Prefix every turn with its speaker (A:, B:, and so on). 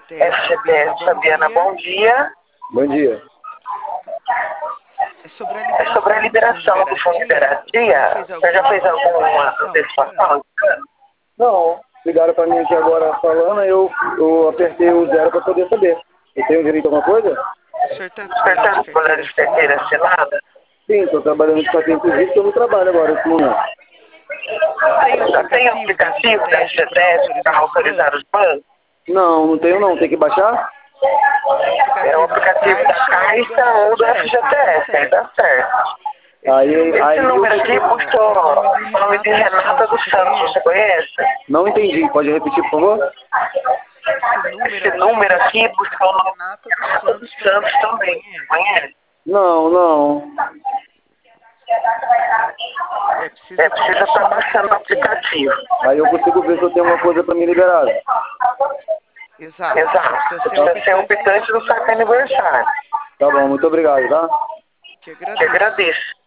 A: FGTS Fabiana, bom dia.
B: Bom dia.
A: É sobre a liberação do fundo de garantia. Você já fez alguma antecipação?
B: Não, ligaram para mim aqui agora falando, eu apertei o 0 para poder saber. Eu tenho direito a alguma coisa?
A: O senhor está com folha de carteira assinada?
B: Sim, estou trabalhando de carteira inclusive, estou no trabalho agora, nesse momento.
A: Já tem aplicativo da FGTS para autorizar os bancos?
B: Não tenho não, tem que baixar?
A: É o aplicativo da Caixa ou do FGTS, aí dá certo. Esse número aqui puxou o nome de Renata dos Santos, você conhece?
B: Não entendi, pode repetir, por favor?
A: Esse número aqui puxou o nome de Renata dos Santos também, conhece?
B: Não.
A: Precisa estar baixando o aplicativo.
B: Aí eu consigo ver se eu tenho uma coisa para me liberar.
A: Exato. Precisa ser optante do saque aniversário.
B: Tá bom, muito obrigado, tá?
A: Que agradeço.